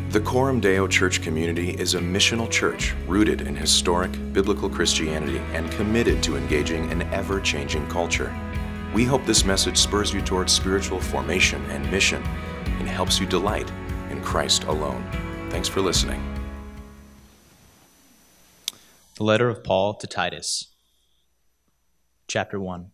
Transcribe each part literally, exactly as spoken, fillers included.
The Coram Deo Church community is a missional church rooted in historic biblical Christianity and committed to engaging an ever-changing culture. We hope this message spurs you towards spiritual formation and mission and helps you delight in Christ alone. Thanks for listening. The letter of Paul to Titus, chapter one.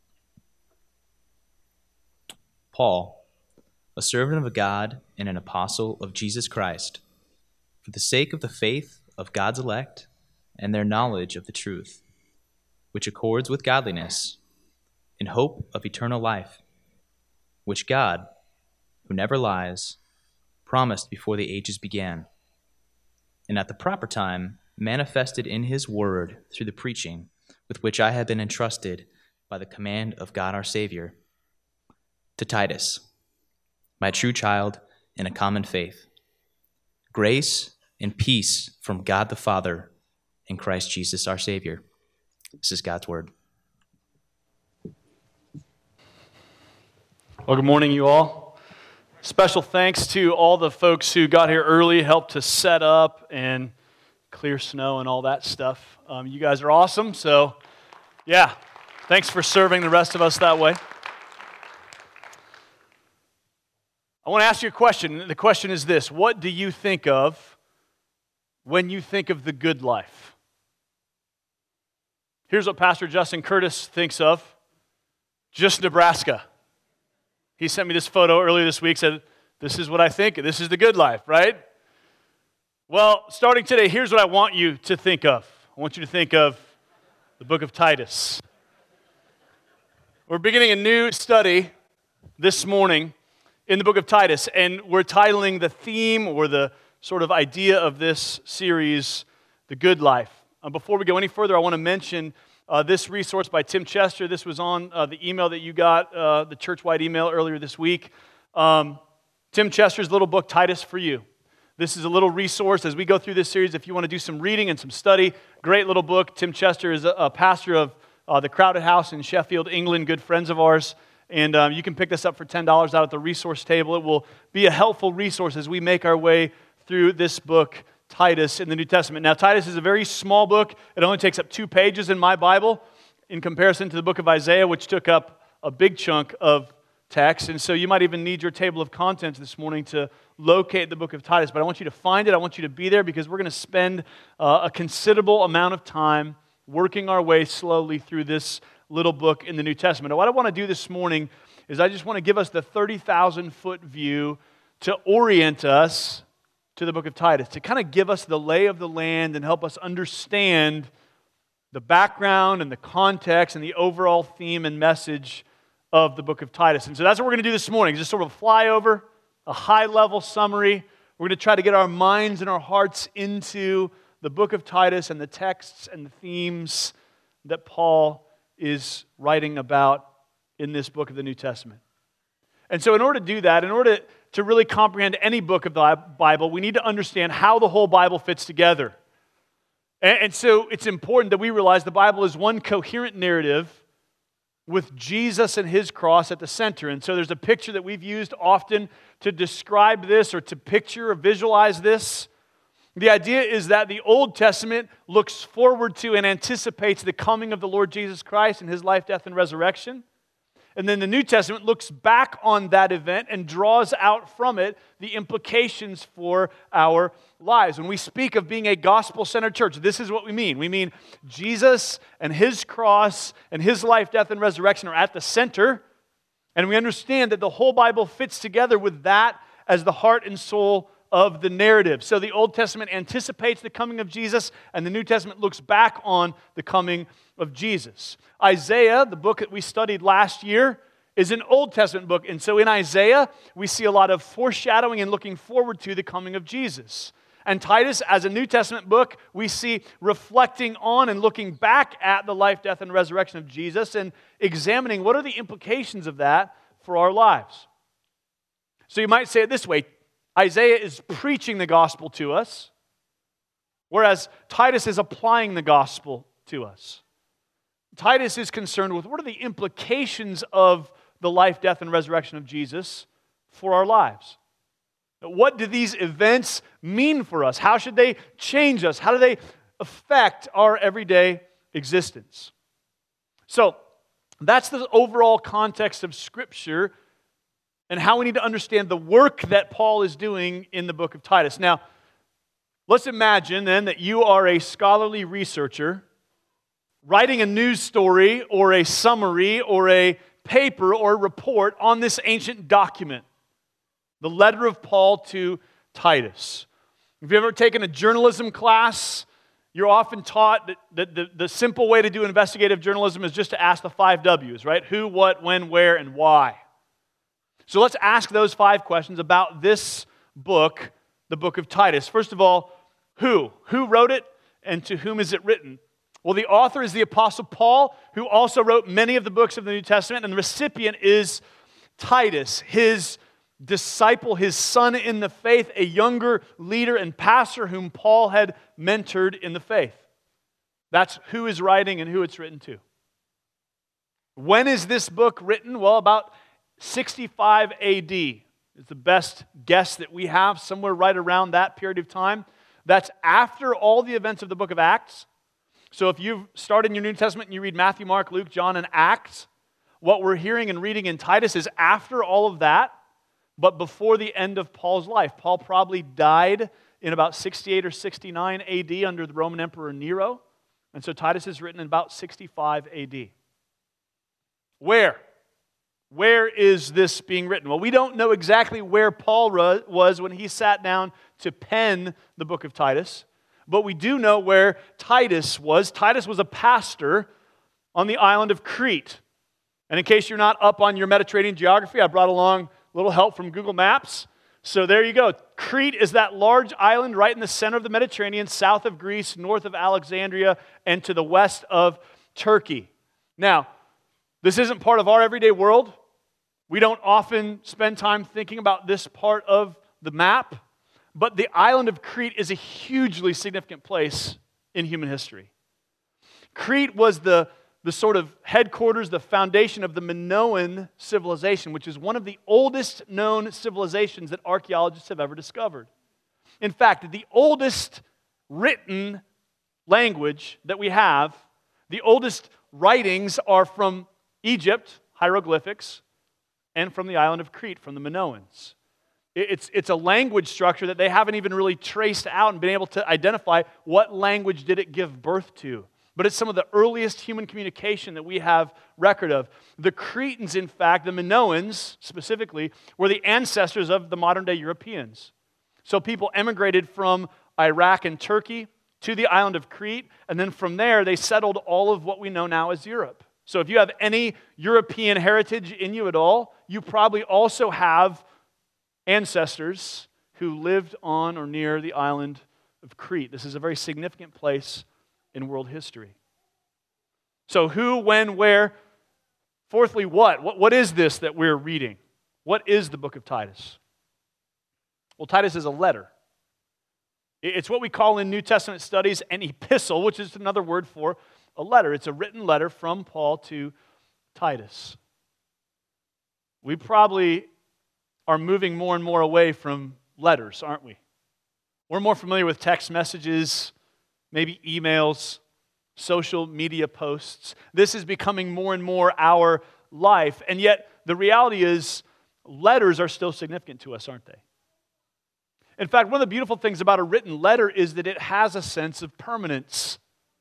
Paul, a servant of God and an apostle of Jesus Christ, for the sake of the faith of God's elect and their knowledge of the truth, which accords with godliness, in hope of eternal life, which God, who never lies, promised before the ages began, and at the proper time manifested in his word through the preaching with which I have been entrusted by the command of God our Savior. To Titus, my true child in a common faith, grace and peace from God the Father and Christ Jesus our Savior. This is God's word. Well, good morning, you all. Special thanks to all the folks who got here early, helped to set up and clear snow and all that stuff. Um, you guys are awesome, so yeah, thanks for serving the rest of us that way. I want to ask you a question. The question is this: what do you think of when you think of the good life? Here's what Pastor Justin Curtis thinks of: just Nebraska. He sent me this photo earlier this week, said, this is what I think, this is the good life, right? Well, starting today, here's what I want you to think of. I want you to think of the book of Titus. We're beginning a new study this morning in the book of Titus, and we're titling the theme or the sort of idea of this series, The Good Life. Uh, before we go any further, I want to mention uh, this resource by Tim Chester. This was on uh, the email that you got, uh, the church-wide email earlier this week. Um, Tim Chester's little book, Titus for You. This is a little resource as we go through this series. If you want to do some reading and some study, great little book. Tim Chester is a, a pastor of uh, the Crowded House in Sheffield, England, good friends of ours. And um, you can pick this up for ten dollars out at the resource table. It will be a helpful resource as we make our way through this book, Titus, in the New Testament. Now, Titus is a very small book. It only takes up two pages in my Bible in comparison to the book of Isaiah, which took up a big chunk of text. And so you might even need your table of contents this morning to locate the book of Titus. But I want you to find it. I want you to be there because we're going to spend uh, a considerable amount of time working our way slowly through this little book in the New Testament. And what I want to do this morning is I just want to give us the thirty thousand foot view to orient us to the book of Titus, to kind of give us the lay of the land and help us understand the background and the context and the overall theme and message of the book of Titus. And so that's what we're going to do this morning, just sort of a flyover, a high-level summary. We're going to try to get our minds and our hearts into the book of Titus and the texts and the themes that Paul is writing about in this book of the New Testament. And so in order to do that, in order to really comprehend any book of the Bible, we need to understand how the whole Bible fits together. And, and so it's important that we realize the Bible is one coherent narrative with Jesus and His cross at the center. And so there's a picture that we've used often to describe this or to picture or visualize this. The idea is that the Old Testament looks forward to and anticipates the coming of the Lord Jesus Christ and His life, death, and resurrection. And then the New Testament looks back on that event and draws out from it the implications for our lives. When we speak of being a gospel-centered church, this is what we mean. We mean Jesus and His cross and His life, death, and resurrection are at the center. And we understand that the whole Bible fits together with that as the heart and soul of the narrative. So the Old Testament anticipates the coming of Jesus, and the New Testament looks back on the coming of Jesus. Isaiah, the book that we studied last year, is an Old Testament book. And so in Isaiah, we see a lot of foreshadowing and looking forward to the coming of Jesus. And Titus, as a New Testament book, we see reflecting on and looking back at the life, death, and resurrection of Jesus and examining what are the implications of that for our lives. So you might say it this way: Isaiah is preaching the gospel to us, whereas Titus is applying the gospel to us. Titus is concerned with what are the implications of the life, death, and resurrection of Jesus for our lives. What do these events mean for us? How should they change us? How do they affect our everyday existence? So, that's the overall context of Scripture and how we need to understand the work that Paul is doing in the book of Titus. Now, let's imagine then that you are a scholarly researcher writing a news story or a summary or a paper or a report on this ancient document, the letter of Paul to Titus. If you've ever taken a journalism class, you're often taught that, that the, the simple way to do investigative journalism is just to ask the five W's, right? Who, what, when, where, and why. So let's ask those five questions about this book, the book of Titus. First of all, who? Who wrote it, and to whom is it written? Well, the author is the Apostle Paul, who also wrote many of the books of the New Testament, and the recipient is Titus, his disciple, his son in the faith, a younger leader and pastor whom Paul had mentored in the faith. That's who is writing and who it's written to. When is this book written? Well, about sixty-five A D is the best guess that we have, somewhere right around that period of time. That's after all the events of the book of Acts. So if you've started in your New Testament and you read Matthew, Mark, Luke, John, and Acts, what we're hearing and reading in Titus is after all of that, but before the end of Paul's life. Paul probably died in about sixty-eight or sixty-nine A D under the Roman Emperor Nero. And so Titus is written in about sixty-five A D. Where? Where is this being written? Well, we don't know exactly where Paul was when he sat down to pen the book of Titus, but we do know where Titus was. Titus was a pastor on the island of Crete. And in case you're not up on your Mediterranean geography, I brought along little help from Google Maps. So there you go. Crete is that large island right in the center of the Mediterranean, south of Greece, north of Alexandria, and to the west of Turkey. Now, this isn't part of our everyday world. We don't often spend time thinking about this part of the map, but the island of Crete is a hugely significant place in human history. Crete was the the sort of headquarters, the foundation of the Minoan civilization, which is one of the oldest known civilizations that archaeologists have ever discovered. In fact, the oldest written language that we have, the oldest writings are from Egypt, hieroglyphics, and from the island of Crete, from the Minoans. It's, it's a language structure that they haven't even really traced out and been able to identify what language did it give birth to. But it's some of the earliest human communication that we have record of. The Cretans, in fact, the Minoans specifically, were the ancestors of the modern-day Europeans. So people emigrated from Iraq and Turkey to the island of Crete, and then from there they settled all of what we know now as Europe. So if you have any European heritage in you at all, you probably also have ancestors who lived on or near the island of Crete. This is a very significant place in world history. So who, when, where? Fourthly, what? what? What is this that we're reading? What is the book of Titus? Well, Titus is a letter. It's what we call in New Testament studies an epistle, which is another word for a letter. It's a written letter from Paul to Titus. We probably are moving more and more away from letters, aren't we? We're more familiar with text messages, maybe emails, social media posts. This is becoming more and more our life, and yet the reality is letters are still significant to us, aren't they? In fact, one of the beautiful things about a written letter is that it has a sense of permanence.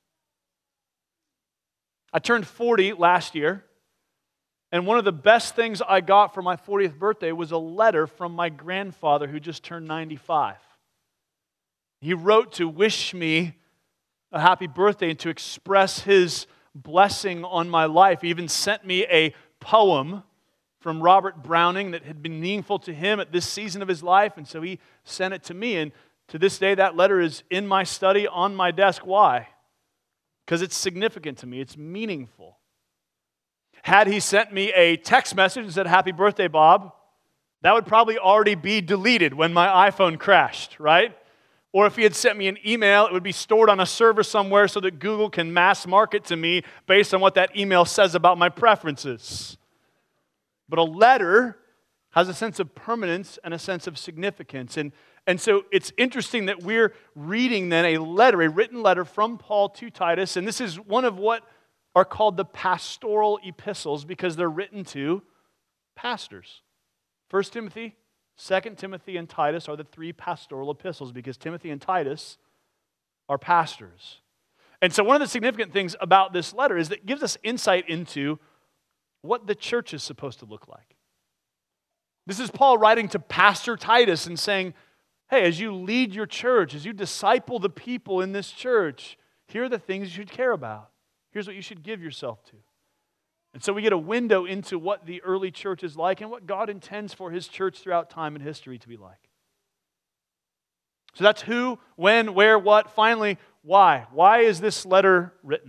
I turned forty last year, and one of the best things I got for my fortieth birthday was a letter from my grandfather who just turned ninety-five. He wrote to wish me a happy birthday and to express his blessing on my life. He even sent me a poem from Robert Browning that had been meaningful to him at this season of his life, and so he sent it to me. And to this day, that letter is in my study on my desk. Why? Because it's significant to me. It's meaningful. Had he sent me a text message and said, "Happy birthday, Bob," that would probably already be deleted when my iPhone crashed, right? Or if he had sent me an email, it would be stored on a server somewhere so that Google can mass market to me based on what that email says about my preferences. But a letter has a sense of permanence and a sense of significance. And, and so it's interesting that we're reading then a letter, a written letter from Paul to Titus, and this is one of what are called the pastoral epistles because they're written to pastors. First Timothy, Second Timothy, and Titus are the three pastoral epistles because Timothy and Titus are pastors. And so one of the significant things about this letter is that it gives us insight into what the church is supposed to look like. This is Paul writing to Pastor Titus and saying, hey, as you lead your church, as you disciple the people in this church, here are the things you should care about. Here's what you should give yourself to. And so we get a window into what the early church is like and what God intends for His church throughout time and history to be like. So that's who, when, where, what. Finally, why? Why is this letter written?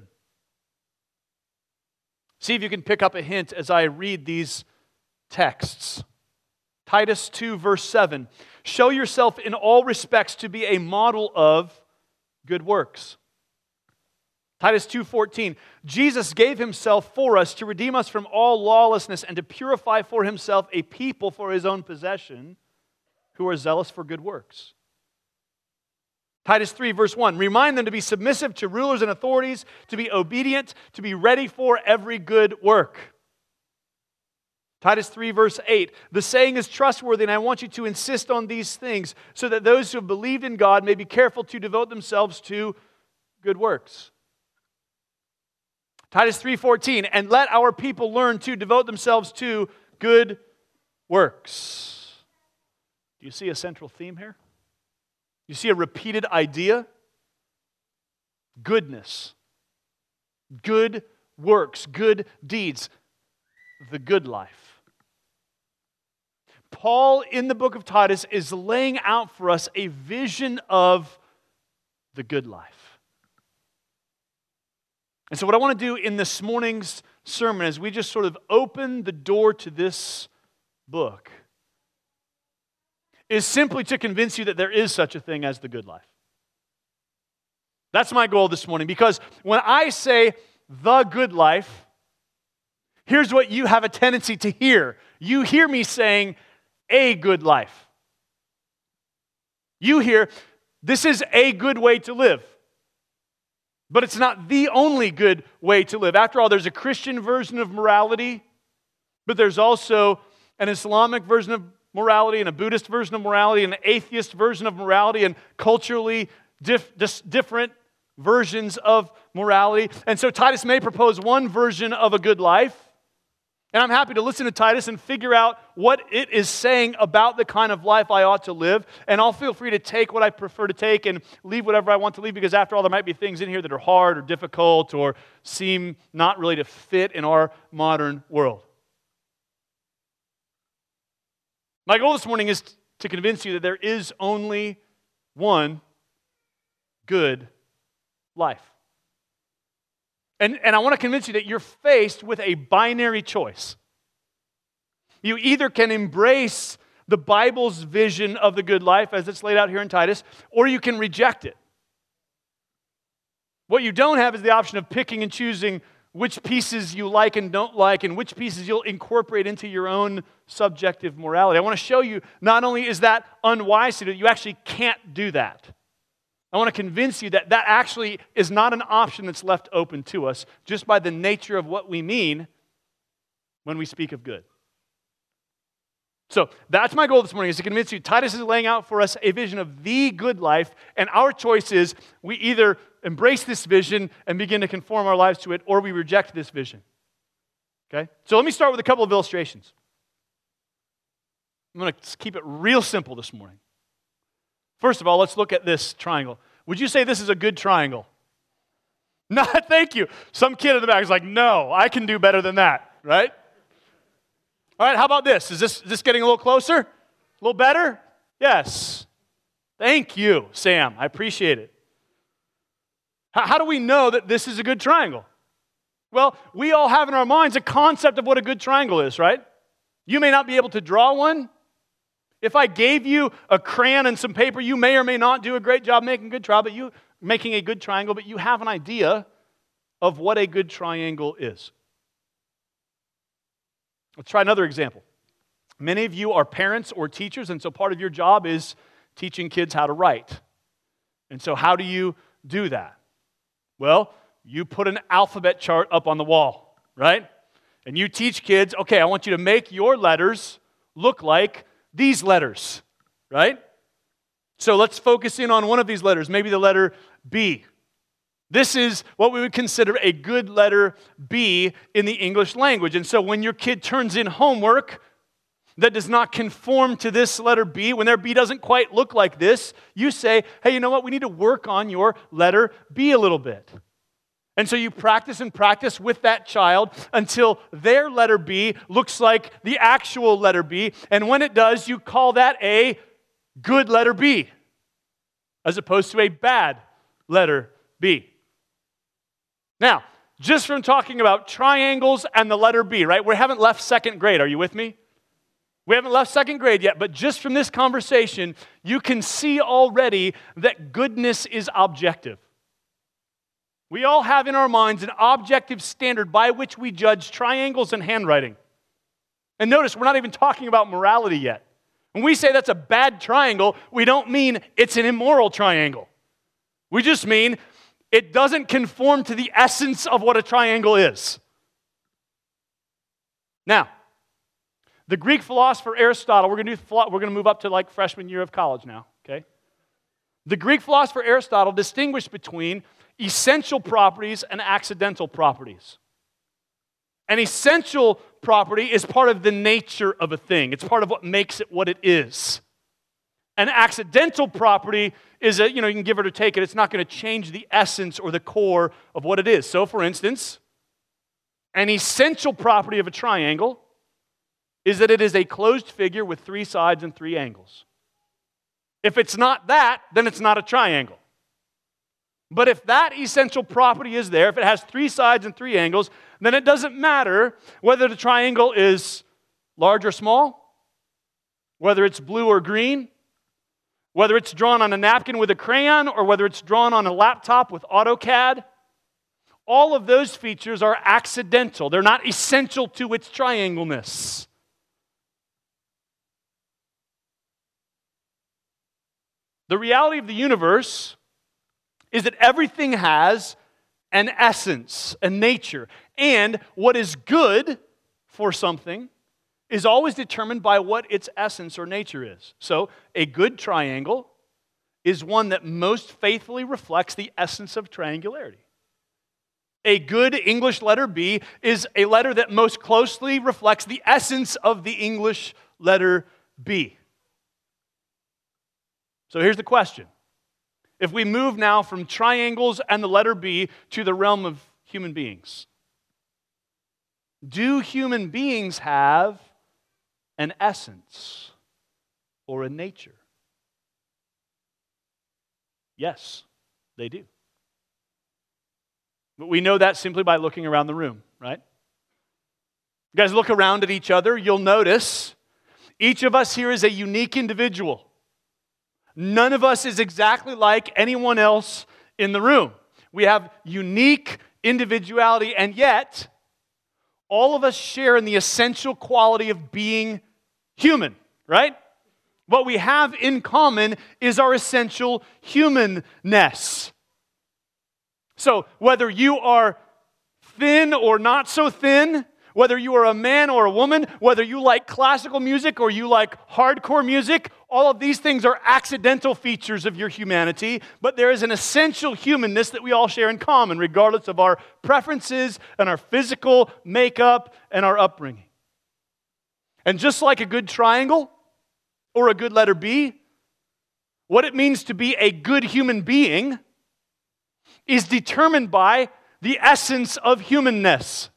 See if you can pick up a hint as I read these texts. Titus two, verse seven. Show yourself in all respects to be a model of good works. Titus two fourteen, Jesus gave Himself for us to redeem us from all lawlessness and to purify for Himself a people for His own possession who are zealous for good works. Titus three, verse one, remind them to be submissive to rulers and authorities, to be obedient, to be ready for every good work. Titus three, verse eight, the saying is trustworthy, and I want you to insist on these things so that those who have believed in God may be careful to devote themselves to good works. Titus three fourteen, and let our people learn to devote themselves to good works. Do you see a central theme here? You see a repeated idea? Goodness. Good works, good deeds. The good life. Paul, in the book of Titus, is laying out for us a vision of the good life. And so what I want to do in this morning's sermon is we just sort of open the door to this book is simply to convince you that there is such a thing as the good life. That's my goal this morning, because when I say the good life, here's what you have a tendency to hear. You hear me saying a good life. You hear, this is a good way to live. But it's not the only good way to live. After all, there's a Christian version of morality, but there's also an Islamic version of morality and a Buddhist version of morality and an atheist version of morality and culturally dif- dis- different versions of morality. And so Titus may propose one version of a good life, and I'm happy to listen to Titus and figure out what it is saying about the kind of life I ought to live. And I'll feel free to take what I prefer to take and leave whatever I want to leave, because after all, there might be things in here that are hard or difficult or seem not really to fit in our modern world. My goal this morning is to convince you that there is only one good life. And, and I want to convince you that you're faced with a binary choice. You either can embrace the Bible's vision of the good life as it's laid out here in Titus, or you can reject it. What you don't have is the option of picking and choosing which pieces you like and don't like, and which pieces you'll incorporate into your own subjective morality. I want to show you not only is that unwise to do, you actually can't do that. I want to convince you that that actually is not an option that's left open to us just by the nature of what we mean when we speak of good. So that's my goal this morning, is to convince you Titus is laying out for us a vision of the good life, and our choice is we either embrace this vision and begin to conform our lives to it, or we reject this vision. Okay? So let me start with a couple of illustrations. I'm going to keep it real simple this morning. First of all, let's look at this triangle. Would you say this is a good triangle? No, thank you. Some kid in the back is like, no, I can do better than that, right? All right, how about this? Is this, is this getting a little closer? A little better? Yes. Thank you, Sam. I appreciate it. How, how do we know that this is a good triangle? Well, we all have in our minds a concept of what a good triangle is, right? You may not be able to draw one. If I gave you a crayon and some paper, you may or may not do a great job making a good triangle, but you making a good triangle, but you have an idea of what a good triangle is. Let's try another example. Many of you are parents or teachers, and so part of your job is teaching kids how to write. And so how do you do that? Well, you put an alphabet chart up on the wall, right? And you teach kids, okay, I want you to make your letters look like these letters, right? So let's focus in on one of these letters, maybe the letter B. This is what we would consider a good letter B in the English language. And so when your kid turns in homework that does not conform to this letter B, when their B doesn't quite look like this, you say, hey, you know what? We need to work on your letter B a little bit. And so you practice and practice with that child until their letter B looks like the actual letter B. And when it does, you call that a good letter B, as opposed to a bad letter B. Now, just from talking about triangles and the letter B, right? We haven't left second grade. Are you with me? We haven't left second grade yet, but just from this conversation, you can see already that goodness is objective. We all have in our minds an objective standard by which we judge triangles and handwriting. And notice, we're not even talking about morality yet. When we say that's a bad triangle, we don't mean it's an immoral triangle. We just mean it doesn't conform to the essence of what a triangle is. Now, the Greek philosopher Aristotle, we're going to do, we're going to move up to like freshman year of college now, okay? The Greek philosopher Aristotle distinguished between essential properties and accidental properties. An essential property is part of the nature of a thing. It's part of what makes it what it is. An accidental property is a, you know, you can give it or take it. It's not going to change the essence or the core of what it is. So, for instance, an essential property of a triangle is that it is a closed figure with three sides and three angles. If it's not that, then it's not a triangle. But if that essential property is there, if it has three sides and three angles, then it doesn't matter whether the triangle is large or small, whether it's blue or green, whether it's drawn on a napkin with a crayon, or whether it's drawn on a laptop with AutoCAD. All of those features are accidental. They're not essential to its triangleness. The reality of the universe is that everything has an essence, a nature, and what is good for something is always determined by what its essence or nature is. So, a good triangle is one that most faithfully reflects the essence of triangularity. A good English letter B is a letter that most closely reflects the essence of the English letter B. So here's the question. If we move now from triangles and the letter B to the realm of human beings, do human beings have an essence or a nature? Yes, they do. But we know that simply by looking around the room, right? You guys look around at each other, you'll notice each of us here is a unique individual. None of us is exactly like anyone else in the room. We have unique individuality, and yet all of us share in the essential quality of being human, right? What we have in common is our essential humanness. So whether you are thin or not so thin, whether you are a man or a woman, whether you like classical music or you like hardcore music, all of these things are accidental features of your humanity, but there is an essential humanness that we all share in common, regardless of our preferences and our physical makeup and our upbringing. And just like a good triangle or a good letter B, what it means to be a good human being is determined by the essence of humanness.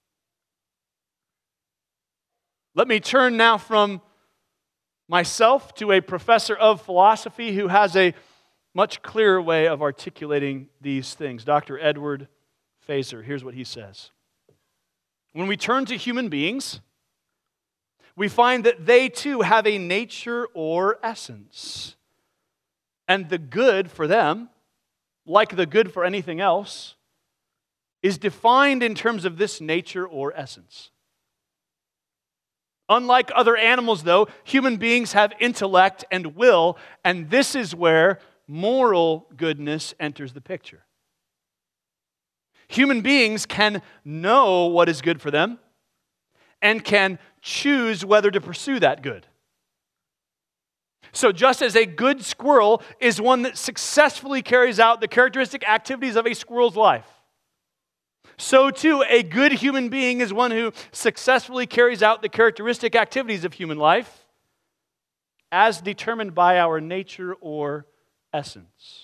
Let me turn now from myself to a professor of philosophy who has a much clearer way of articulating these things. Doctor Edward Feser, here's what he says. When we turn to human beings, we find that they too have a nature or essence. And the good for them, like the good for anything else, is defined in terms of this nature or essence. Unlike other animals, though, human beings have intellect and will, and this is where moral goodness enters the picture. Human beings can know what is good for them and can choose whether to pursue that good. So just as a good squirrel is one that successfully carries out the characteristic activities of a squirrel's life, so too a good human being is one who successfully carries out the characteristic activities of human life as determined by our nature or essence.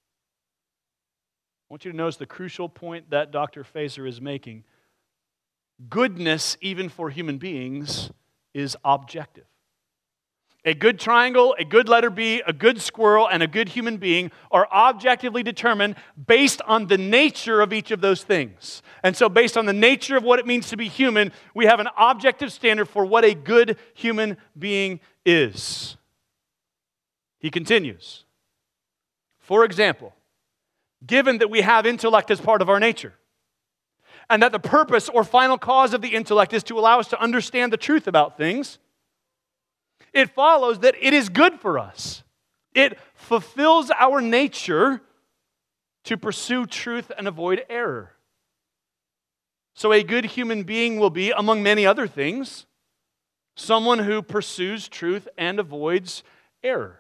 I want you to notice the crucial point that Doctor Fazer is making. Goodness, even for human beings, is objective. A good triangle, a good letter B, a good squirrel, and a good human being are objectively determined based on the nature of each of those things. And so based on the nature of what it means to be human, we have an objective standard for what a good human being is. He continues. For example, given that we have intellect as part of our nature, and that the purpose or final cause of the intellect is to allow us to understand the truth about things, it follows that it is good for us. It fulfills our nature to pursue truth and avoid error. So a good human being will be, among many other things, someone who pursues truth and avoids error.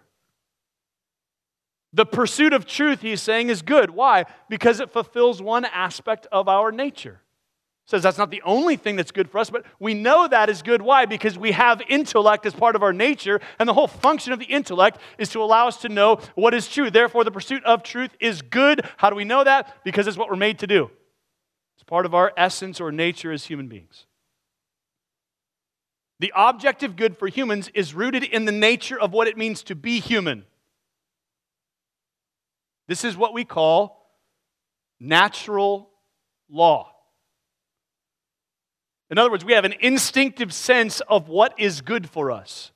The pursuit of truth, he's saying, is good. Why? Because it fulfills one aspect of our nature. Says that's not the only thing that's good for us, but we know that is good. Why? Because we have intellect as part of our nature, and the whole function of the intellect is to allow us to know what is true. Therefore, the pursuit of truth is good. How do we know that? Because it's what we're made to do. It's part of our essence or nature as human beings. The objective good for humans is rooted in the nature of what it means to be human. This is what we call natural law. In other words, we have an instinctive sense of what is good for us.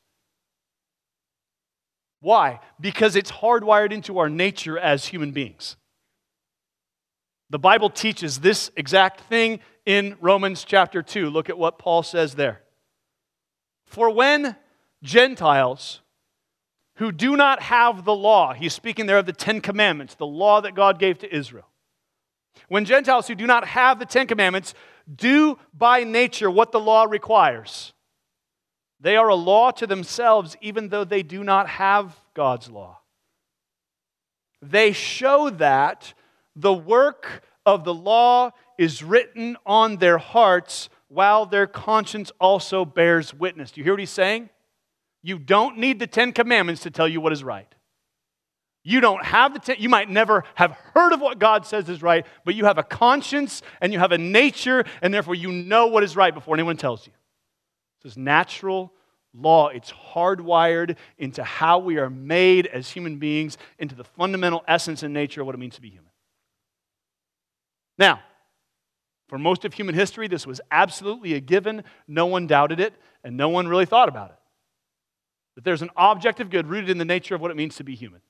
Why? Because it's hardwired into our nature as human beings. The Bible teaches this exact thing in Romans chapter two. Look at what Paul says there. For when Gentiles who do not have the law, he's speaking there of the Ten Commandments, the law that God gave to Israel. When Gentiles who do not have the Ten Commandments do by nature what the law requires, they are a law to themselves even though they do not have God's law. They show that the work of the law is written on their hearts while their conscience also bears witness. Do you hear what he's saying? You don't need the Ten Commandments to tell you what is right. You don't have the ten, you might never have heard of what God says is right, but you have a conscience and you have a nature, and therefore you know what is right before anyone tells you. This is natural law. It's hardwired into how we are made as human beings, into the fundamental essence and nature of what it means to be human. Now, for most of human history, this was absolutely a given. No one doubted it, and no one really thought about it. That there's an objective good rooted in the nature of what it means to be human.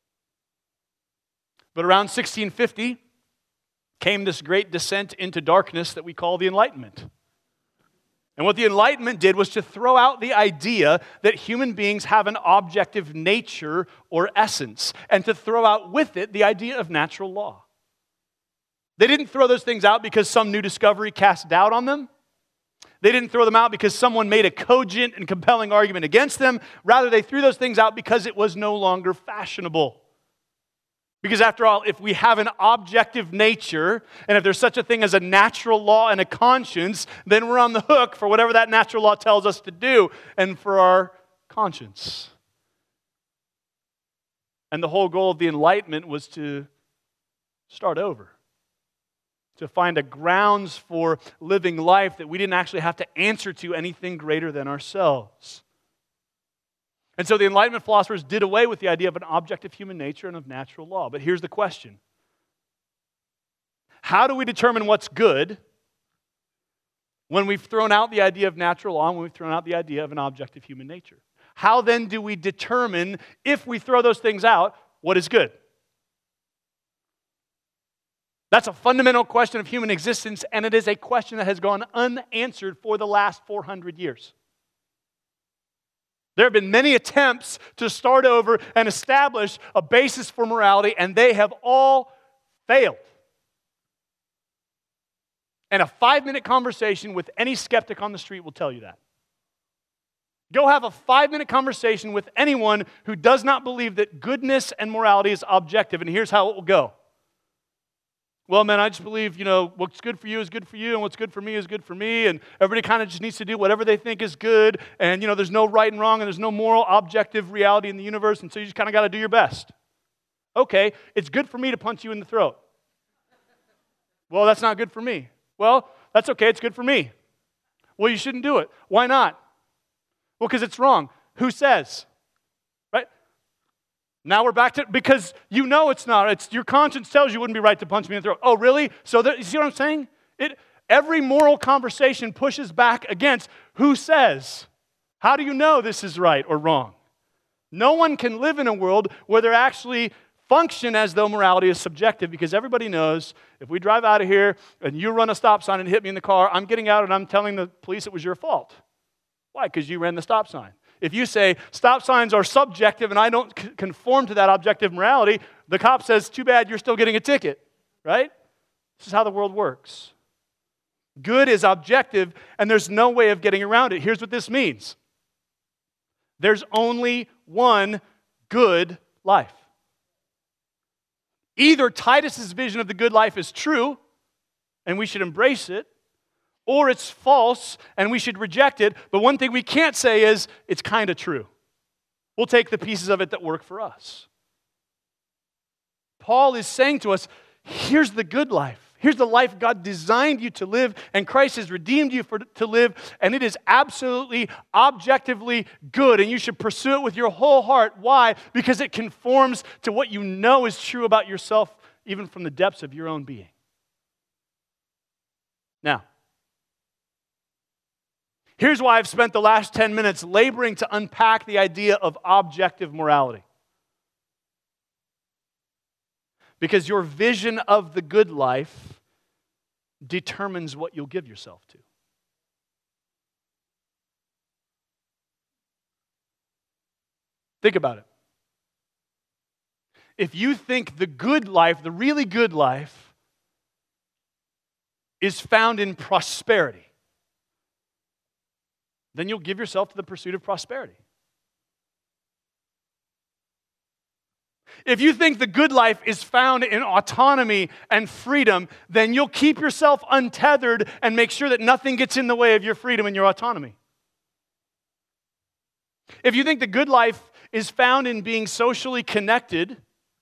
But around sixteen fifty came this great descent into darkness that we call the Enlightenment. And what the Enlightenment did was to throw out the idea that human beings have an objective nature or essence, and to throw out with it the idea of natural law. They didn't throw those things out because some new discovery cast doubt on them. They didn't throw them out because someone made a cogent and compelling argument against them. Rather, they threw those things out because it was no longer fashionable. Because after all, if we have an objective nature, and if there's such a thing as a natural law and a conscience, then we're on the hook for whatever that natural law tells us to do and for our conscience. And the whole goal of the Enlightenment was to start over. To find a grounds for living life that we didn't actually have to answer to anything greater than ourselves. And so the Enlightenment philosophers did away with the idea of an objective human nature and of natural law. But here's the question. How do we determine what's good when we've thrown out the idea of natural law and when we've thrown out the idea of an objective human nature? How then do we determine, if we throw those things out, what is good? That's a fundamental question of human existence, and it is a question that has gone unanswered for the last four hundred years. There have been many attempts to start over and establish a basis for morality, and they have all failed. And a five-minute conversation with any skeptic on the street will tell you that. Go have a five-minute conversation with anyone who does not believe that goodness and morality is objective, and here's how it will go. Well, man, I just believe, you know, what's good for you is good for you, and what's good for me is good for me, and everybody kind of just needs to do whatever they think is good, and, you know, there's no right and wrong, and there's no moral, objective reality in the universe, and so you just kind of got to do your best. Okay, it's good for me to punch you in the throat. Well, that's not good for me. Well, that's okay, it's good for me. Well, you shouldn't do it. Why not? Well, because it's wrong. Who says? Right? Now we're back to, because you know it's not. It's your conscience tells you it wouldn't be right to punch me in the throat. Oh, really? So there, you see what I'm saying? It, every moral conversation pushes back against who says. How do you know this is right or wrong? No one can live in a world where they actually function as though morality is subjective, because everybody knows if we drive out of here and you run a stop sign and hit me in the car, I'm getting out and I'm telling the police it was your fault. Why? Because you ran the stop sign. If you say stop signs are subjective and I don't c- conform to that objective morality, the cop says, too bad, you're still getting a ticket, right? This is how the world works. Good is objective, and there's no way of getting around it. Here's what this means. There's only one good life. Either Titus's vision of the good life is true, and we should embrace it, or it's false, and we should reject it. But one thing we can't say is, it's kind of true. We'll take the pieces of it that work for us. Paul is saying to us, here's the good life. Here's the life God designed you to live, and Christ has redeemed you for, to live, and it is absolutely, objectively good, and you should pursue it with your whole heart. Why? Because it conforms to what you know is true about yourself, even from the depths of your own being. Now, here's why I've spent the last ten minutes laboring to unpack the idea of objective morality. Because your vision of the good life determines what you'll give yourself to. Think about it. If you think the good life, the really good life, is found in prosperity, then you'll give yourself to the pursuit of prosperity. If you think the good life is found in autonomy and freedom, then you'll keep yourself untethered and make sure that nothing gets in the way of your freedom and your autonomy. If you think the good life is found in being socially connected,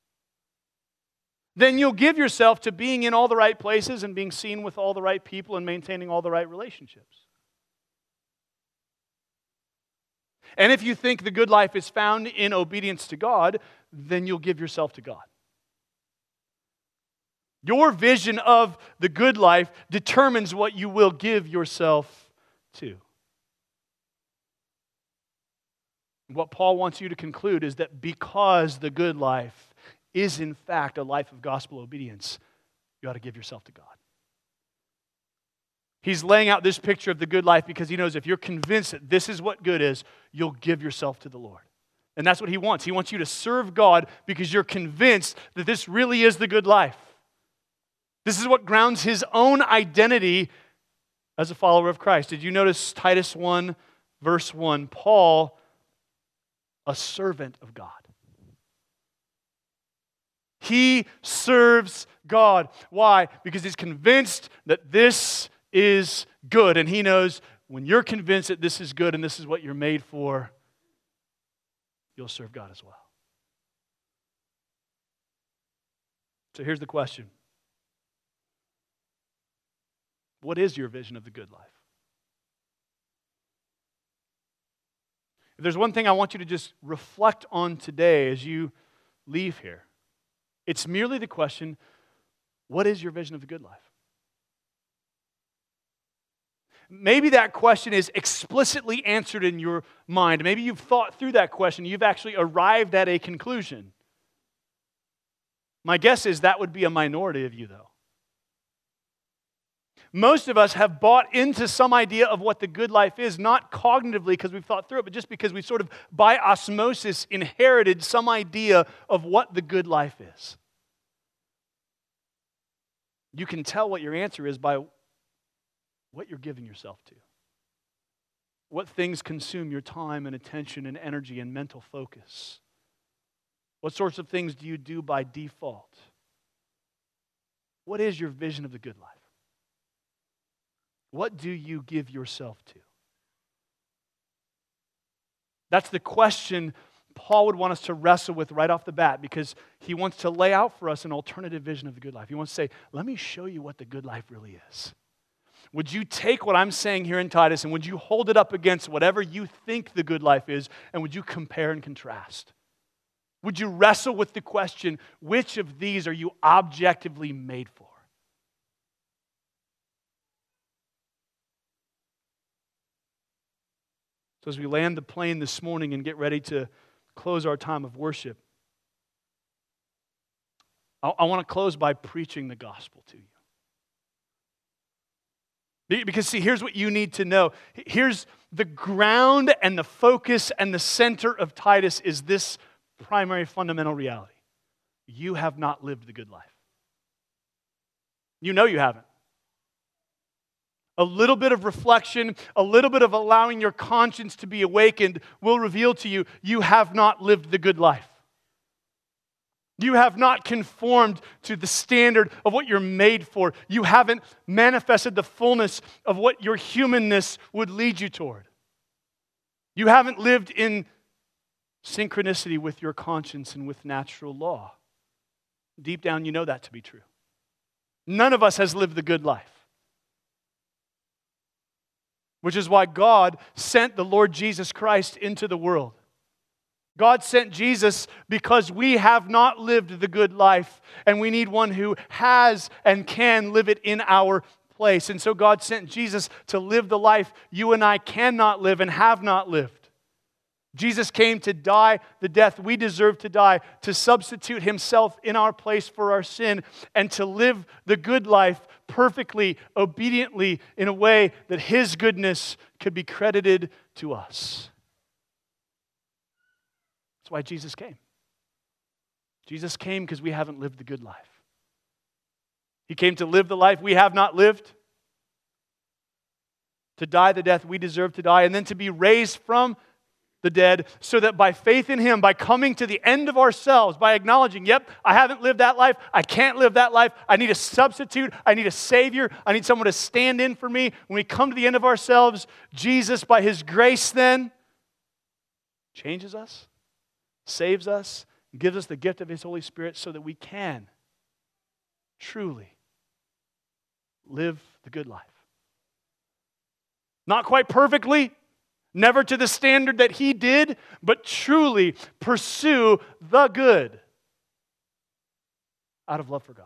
then you'll give yourself to being in all the right places and being seen with all the right people and maintaining all the right relationships. And if you think the good life is found in obedience to God, then you'll give yourself to God. Your vision of the good life determines what you will give yourself to. What Paul wants you to conclude is that because the good life is in fact a life of gospel obedience, you ought to give yourself to God. He's laying out this picture of the good life because he knows if you're convinced that this is what good is, you'll give yourself to the Lord. And that's what he wants. He wants you to serve God because you're convinced that this really is the good life. This is what grounds his own identity as a follower of Christ. Did you notice Titus one, verse one? Paul, a servant of God. He serves God. Why? Because he's convinced that this is good. And he knows when you're convinced that this is good and this is what you're made for, you'll serve God as well. So here's the question. What is your vision of the good life? If there's one thing I want you to just reflect on today as you leave here, it's merely the question, what is your vision of the good life? Maybe that question is explicitly answered in your mind. Maybe you've thought through that question. You've actually arrived at a conclusion. My guess is that would be a minority of you, though. Most of us have bought into some idea of what the good life is, not cognitively because we've thought through it, but just because we sort of, by osmosis, inherited some idea of what the good life is. You can tell what your answer is by what you're giving yourself to. What things consume your time and attention and energy and mental focus. What sorts of things do you do by default? What is your vision of the good life? What do you give yourself to? That's the question Paul would want us to wrestle with right off the bat, because he wants to lay out for us an alternative vision of the good life. He wants to say, let me show you what the good life really is. Would you take what I'm saying here in Titus and would you hold it up against whatever you think the good life is, and would you compare and contrast? Would you wrestle with the question, which of these are you objectively made for? So as we land the plane this morning and get ready to close our time of worship, I, I want to close by preaching the gospel to you. Because see, here's what you need to know. Here's the ground and the focus and the center of Titus is this primary fundamental reality. You have not lived the good life. You know you haven't. A little bit of reflection, a little bit of allowing your conscience to be awakened will reveal to you, you have not lived the good life. You have not conformed to the standard of what you're made for. You haven't manifested the fullness of what your humanness would lead you toward. You haven't lived in synchronicity with your conscience and with natural law. Deep down, you know that to be true. None of us has lived the good life. Which is why God sent the Lord Jesus Christ into the world. God sent Jesus because we have not lived the good life, and we need one who has and can live it in our place. And so God sent Jesus to live the life you and I cannot live and have not lived. Jesus came to die the death we deserve to die, to substitute himself in our place for our sin, and to live the good life perfectly, obediently, in a way that his goodness could be credited to us. That's why Jesus came. Jesus came because we haven't lived the good life. He came to live the life we have not lived, to die the death we deserve to die, and then to be raised from the dead, so that by faith in him, by coming to the end of ourselves, by acknowledging, yep, I haven't lived that life, I can't live that life, I need a substitute, I need a Savior, I need someone to stand in for me. When we come to the end of ourselves, Jesus, by his grace then, changes us, saves us, gives us the gift of his Holy Spirit so that we can truly live the good life. Not quite perfectly, never to the standard that he did, but truly pursue the good out of love for God.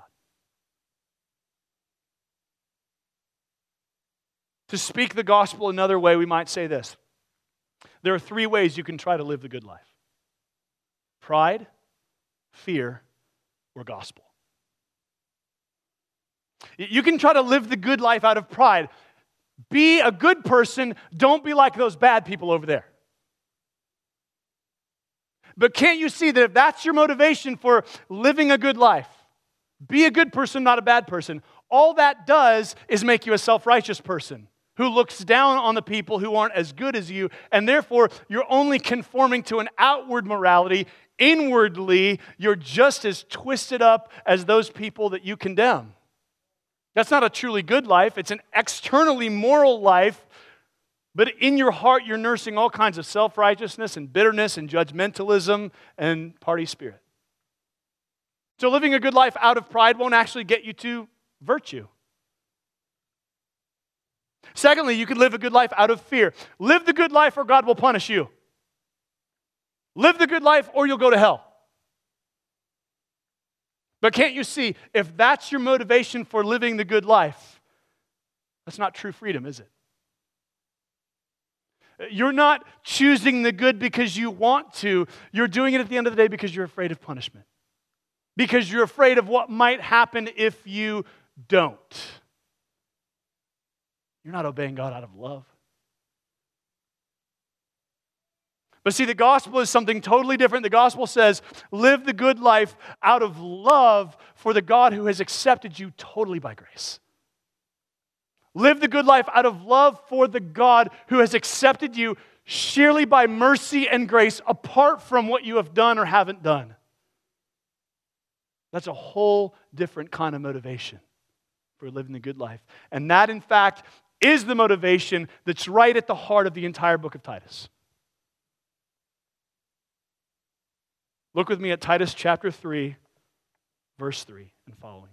To speak the gospel another way, we might say this. There are three ways you can try to live the good life: pride, fear, or gospel. You can try to live the good life out of pride. Be a good person. Don't be like those bad people over there. But can't you see that if that's your motivation for living a good life, be a good person, not a bad person, all that does is make you a self-righteous person who looks down on the people who aren't as good as you, and therefore you're only conforming to an outward morality. Inwardly, you're just as twisted up as those people that you condemn. That's not a truly good life. It's an externally moral life, but in your heart you're nursing all kinds of self-righteousness and bitterness and judgmentalism and party spirit. So living a good life out of pride won't actually get you to virtue. Secondly, you can live a good life out of fear. Live the good life or God will punish you. Live the good life or you'll go to hell. But can't you see, if that's your motivation for living the good life, that's not true freedom, is it? You're not choosing the good because you want to. You're doing it at the end of the day because you're afraid of punishment. Because you're afraid of what might happen if you don't. You're not obeying God out of love. But see, the gospel is something totally different. The gospel says, live the good life out of love for the God who has accepted you totally by grace. Live the good life out of love for the God who has accepted you sheerly by mercy and grace, apart from what you have done or haven't done. That's a whole different kind of motivation for living the good life. And that, in fact, is the motivation that's right at the heart of the entire book of Titus. Look with me at Titus chapter three, verse three and following.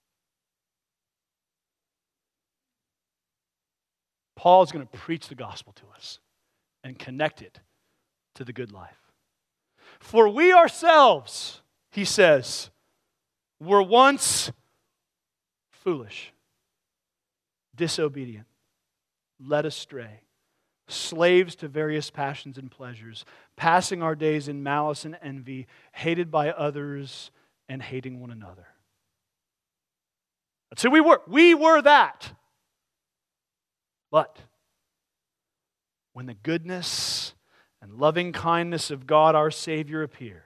Paul is going to preach the gospel to us and connect it to the good life. For we ourselves, he says, were once foolish, disobedient, led astray, slaves to various passions and pleasures, passing our days in malice and envy, hated by others and hating one another. That's who we were. We were that. But when the goodness and loving kindness of God our Savior appeared,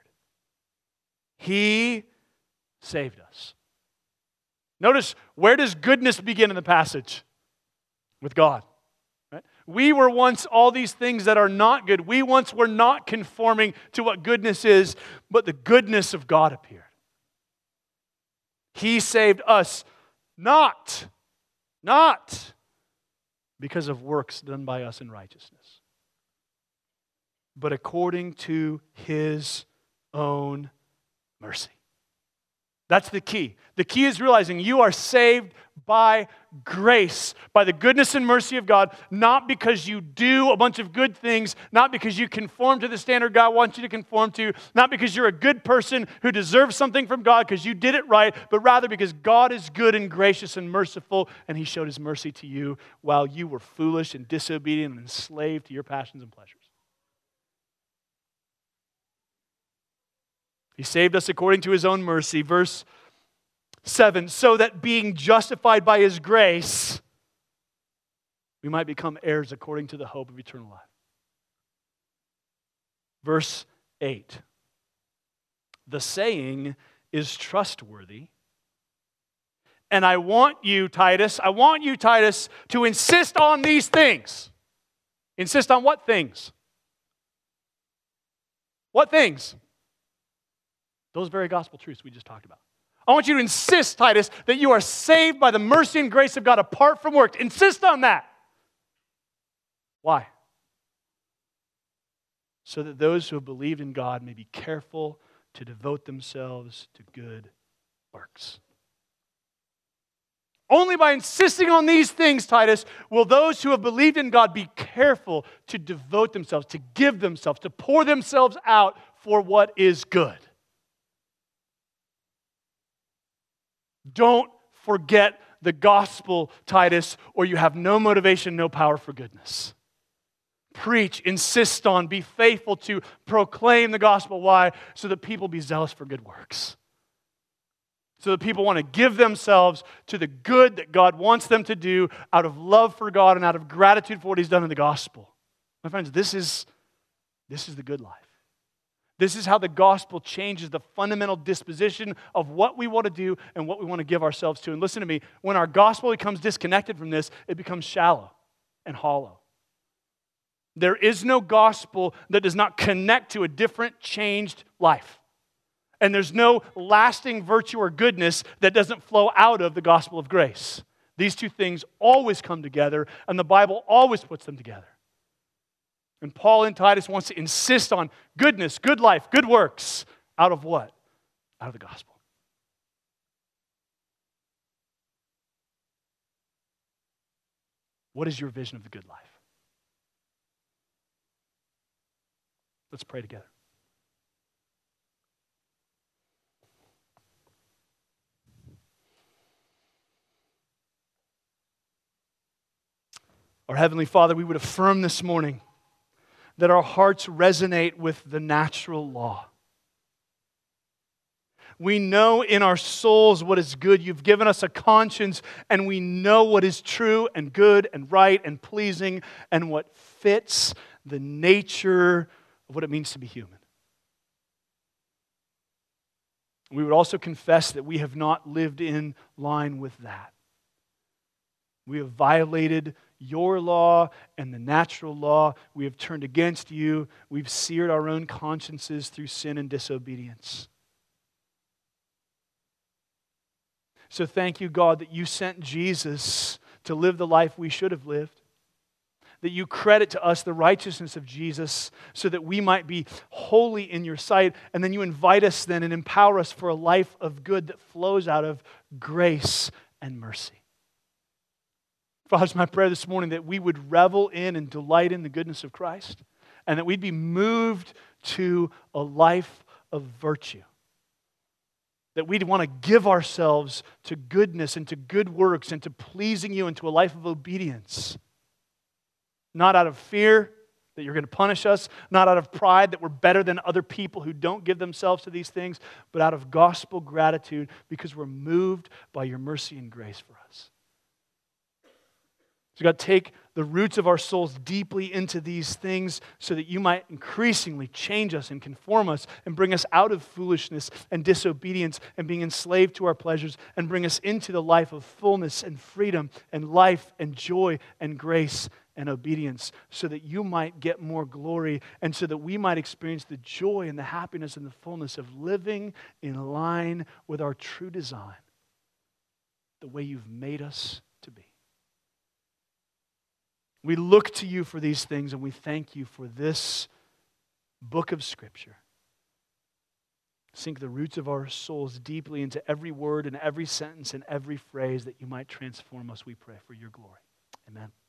He saved us. Notice, where does goodness begin in the passage? With God. Right? We were once all these things that are not good. We once were not conforming to what goodness is, but the goodness of God appeared. He saved us not, not because of works done by us in righteousness, but according to His own mercy. That's the key. The key is realizing you are saved by grace, by the goodness and mercy of God, not because you do a bunch of good things, not because you conform to the standard God wants you to conform to, not because you're a good person who deserves something from God because you did it right, but rather because God is good and gracious and merciful, and He showed His mercy to you while you were foolish and disobedient and enslaved to your passions and pleasures. He saved us according to His own mercy. Verse seven, so that being justified by His grace, we might become heirs according to the hope of eternal life. Verse eight, the saying is trustworthy. And I want you, Titus, I want you, Titus, to insist on these things. Insist on what things? What things? Those very gospel truths we just talked about. I want you to insist, Titus, that you are saved by the mercy and grace of God apart from works. Insist on that. Why? So that those who have believed in God may be careful to devote themselves to good works. Only by insisting on these things, Titus, will those who have believed in God be careful to devote themselves, to give themselves, to pour themselves out for what is good. Don't forget the gospel, Titus, or you have no motivation, no power for goodness. Preach, insist on, be faithful to proclaim the gospel. Why? So that people be zealous for good works. So that people want to give themselves to the good that God wants them to do out of love for God and out of gratitude for what He's done in the gospel. My friends, this is, this is the good life. This is how the gospel changes the fundamental disposition of what we want to do and what we want to give ourselves to. And listen to me, when our gospel becomes disconnected from this, it becomes shallow and hollow. There is no gospel that does not connect to a different, changed life. And there's no lasting virtue or goodness that doesn't flow out of the gospel of grace. These two things always come together, and the Bible always puts them together. And Paul in Titus wants to insist on goodness, good life, good works. Out of what? Out of the gospel. What is your vision of the good life? Let's pray together. Our Heavenly Father, we would affirm this morning that our hearts resonate with the natural law. We know in our souls what is good. You've given us a conscience, and we know what is true and good and right and pleasing and what fits the nature of what it means to be human. We would also confess that we have not lived in line with that. We have violated your law and the natural law. We have turned against you. We've seared our own consciences through sin and disobedience. So thank you, God, that you sent Jesus to live the life we should have lived. That you credit to us the righteousness of Jesus so that we might be holy in your sight. And then you invite us then and empower us for a life of good that flows out of grace and mercy. Father, it's my prayer this morning that we would revel in and delight in the goodness of Christ, and that we'd be moved to a life of virtue. That we'd want to give ourselves to goodness and to good works and to pleasing you and to a life of obedience. Not out of fear that you're going to punish us, not out of pride that we're better than other people who don't give themselves to these things, but out of gospel gratitude because we're moved by your mercy and grace for us. So God, take the roots of our souls deeply into these things so that you might increasingly change us and conform us and bring us out of foolishness and disobedience and being enslaved to our pleasures and bring us into the life of fullness and freedom and life and joy and grace and obedience so that you might get more glory and so that we might experience the joy and the happiness and the fullness of living in line with our true design, the way you've made us to be. We look to you for these things, and we thank you for this book of Scripture. Sink the roots of our souls deeply into every word and every sentence and every phrase that you might transform us, we pray, for your glory. Amen.